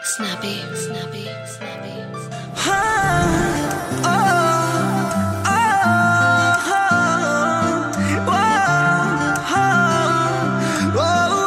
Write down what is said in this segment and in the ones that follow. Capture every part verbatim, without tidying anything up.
Snappy, snappy, snappy. Oh, oh, oh, oh, oh,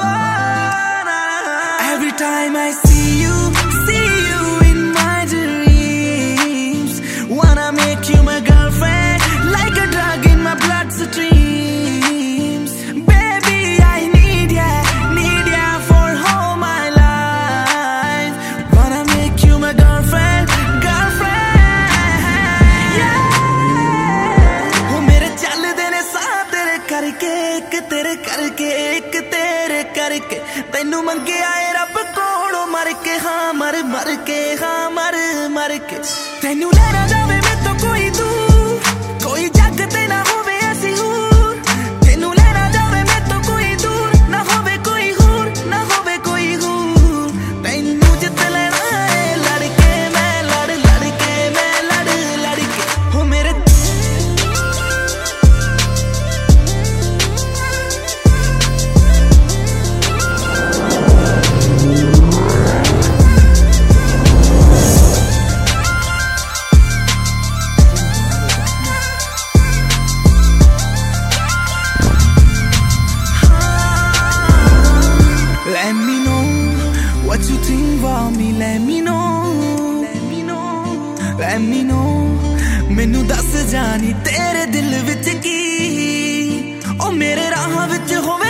oh. Every time I see you, see you in my dreams. Wanna make you my girlfriend, like a drug in my bloodstreams. Baby, I need ya, need ya for all my life. Wanna make you my girlfriend, girlfriend. Yeah. वो मेरे चलदे ने साथ तेरे करके, एक तेरे करके, एक तेरे करके. तैनू मंगे आए रब कोलों मर के, हाँ मर मर के, हाँ मर मर के. तैनू लेना जावे मैं तो कोई दूर, कोई जग ते ना होवे ऐसी हूर. तैनू लेना जावे मैं तो कोई दूर, ना होवे कोई हूर, ना होवे कोई हूर. तैनू जित लेना है लड़के मैं, लड़ लड़के मैं, लड़ लड़के. हो मेरे Let me know what you think about me. Let me know, let me know, let me know. मैनू दस जानी तेरे दिल विच की, ओ मेरे राह विच हो